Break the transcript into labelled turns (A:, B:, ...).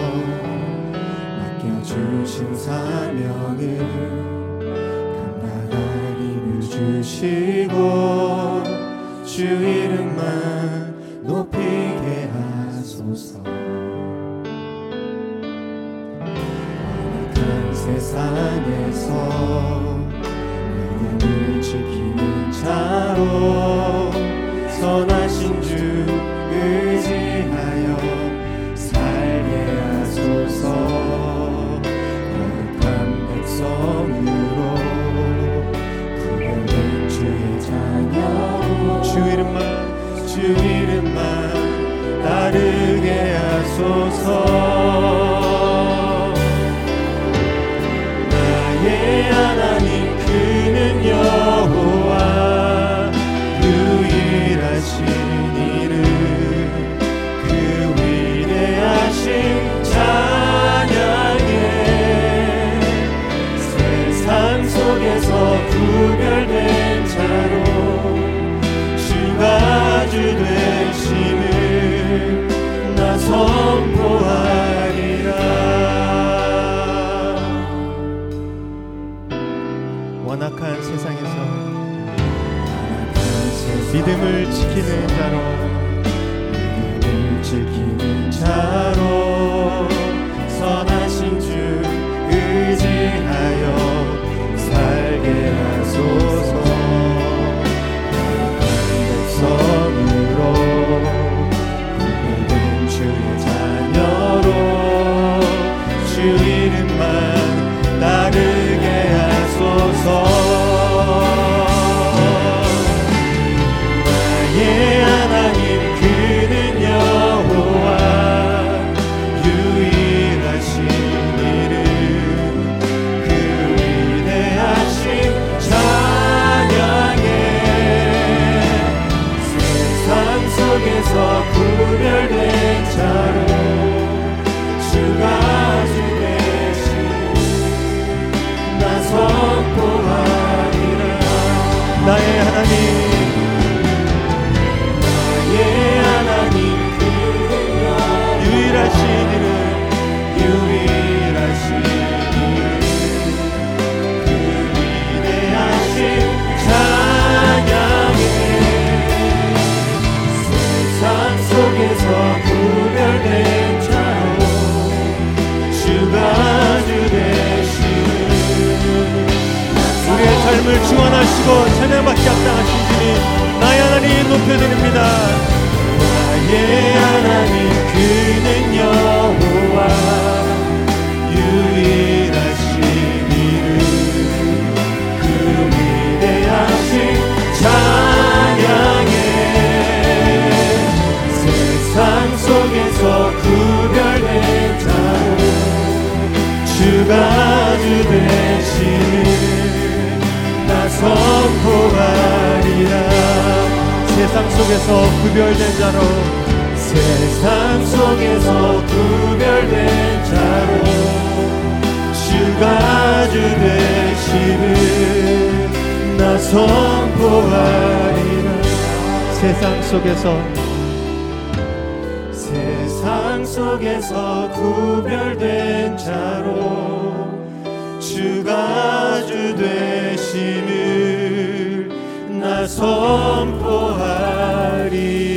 A: 맡겨주신 사명을 감당할 힘을 주시고 주 이름만 높이게 하소서. 완악한 세상에서 믿음을 지키는 자로 선하신 주 의지하여 살게 하소서. 거룩한 백성으로 구별된 주의 자녀로 주 이름만 따르게 하소서. 나의 하나님 그는 여호와 유일하신 이름 그 위대하신 찬양에 세상 속에서 구별된 자로 주가 주 되심을 나 선포하리라.
B: 완악한 세상에서 믿음을 지키는
A: 자로 선하신 주 의지하여 살게 하소서. 백성으로 구별된 주의 자녀로 주 이름만 따르게 하소서. 나의 하나님 그는 여호와 유일하신 이름 그 위대하신 찬양에 세상 속에서 구별된 자로 주가 주 되심을 나 선포하리라.
B: 나의 하나님 유일하신 이름 그 위대하신 찬양에 세상 속에서 구별된 자로 주가 주 되심을 우리의 삶을 주관하시고 찬양받기 합당하신 주님 나의 하나님 높여드립니다.
A: 나의 하나님 그는 여호와 유일하신 이름 그 위대하신 찬양에 세상 속에서 구별된 자로 주가 주 되심을 나 선포하리라.
B: 세상 속에서 구별된 자로
A: 세상 속에서 구별된 자로 주가 주 되심을 나 선포하리라.
B: 세상
A: 속에서 구별된 자로 주가 주 되심을 나 선포하리라.